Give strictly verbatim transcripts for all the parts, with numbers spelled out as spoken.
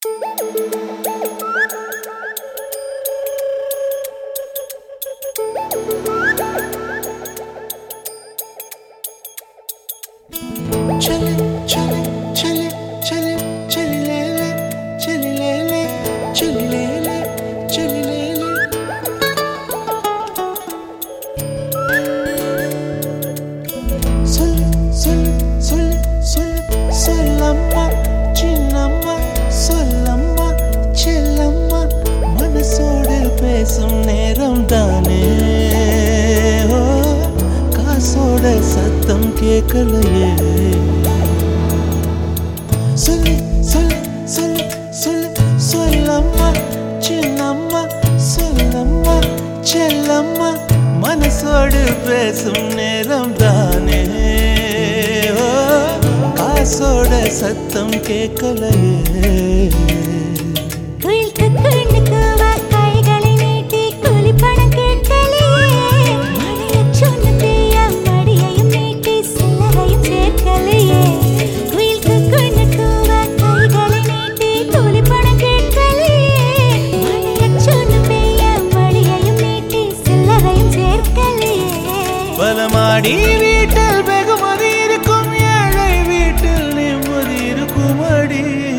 चले चले चले चले चली ले ले चली ले ले चली ले ले चली ले ले சொல் சொல் சொல் சொல் சொல்லம்மா சின்னம்மா சொல்லம்மா செல்லம்மா மனசோடு பேசும் நேரம் தானே ஓ காசோட சத்தம் கேட்கலையே சொல்லு சொல்லு சொல்லு சொல்லு சொல்லம்மா சின்னம்மா சொல்லம்மா செல்லம்மா மனசோடு பேசும் நேரம் தானே ஓ காசோட சத்தம் கேட்கலையே பலமாடி வீட்டில் வெகுமதி இருக்கும் ஏழை வீட்டில் நிம்மதி இருக்கும் அடி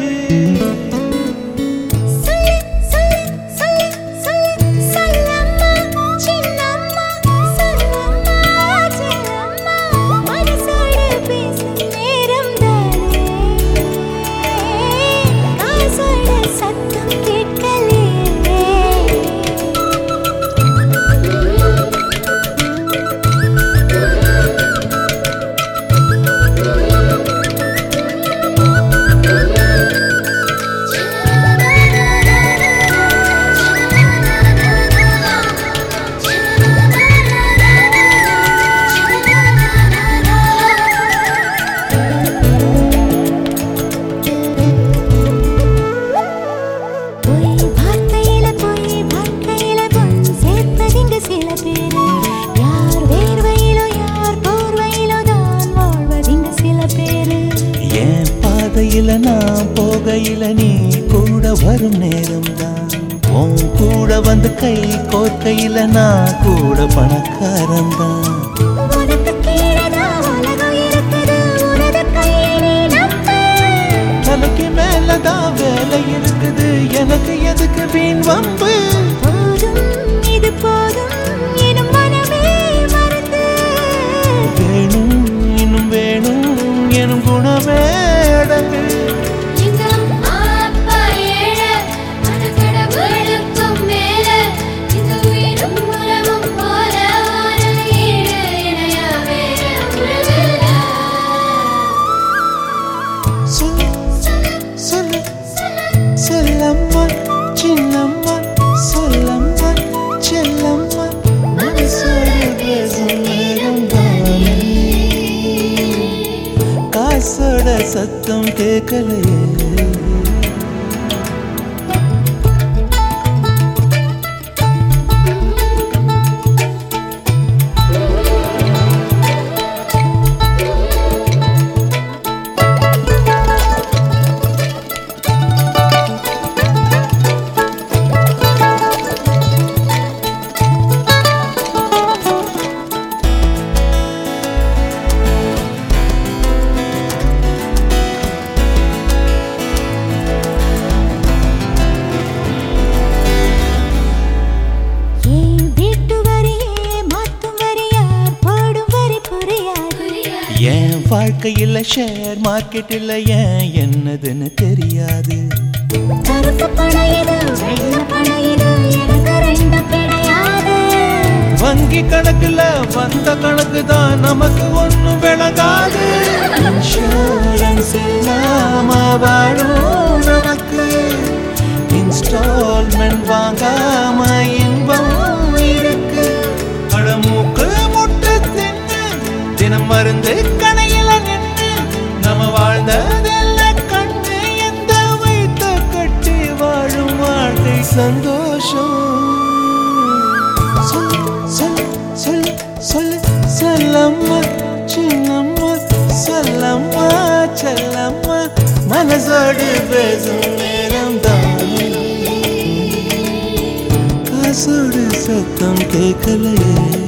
பாதையில நான் போகையில நீ கூட வரும் நேரம் தான் உன் கூட வந்து கை கோர்க்கையில நான் கூட பணக்காரன் தான் தலைக்கு மேலதான் வேலை இருக்குது எனக்கு எதுக்கு வீண் வம்பு இது போதும் வேணும் இன்னும் வேணும் எனும் குணமே சொல்லம்மா சின்னம்மா சொல்லம்மா செல்லம்மா மனசோடு பேசும் நேரம் தானே காசோட சத்தம் கேட்கலையே என் வாழ்க்கையில் ஷேர் மார்க்கெட்டில் ஏன் என்னதுன்னு தெரியாது வங்கி கணக்குல வந்த கணக்கு தான் நமக்கு ஒன்னும் விளங்காது இன்சூரன்ஸ் இல்லாம வாழும் நமக்கு இன்ஸ்டால்மெண்ட் வாங்காம இன்பம் இருக்கு அடமூக்கு முட்டு தின்னு தினம் மருந்து கணையில நின்று நம்ம வாழ்ந்ததெல்ல கண்டு எந்த வைத்த கட்டி வாழும் வாழ்க்கை சந்தோஷம் சொல்லு சொல்லு சொல்லு சொல்லு சொல்லம்மா சின்னம்மா சொல்லம்மா செல்லம்மா மனசோடு பேசும் நேரம் சத்தம் கேட்கலையே.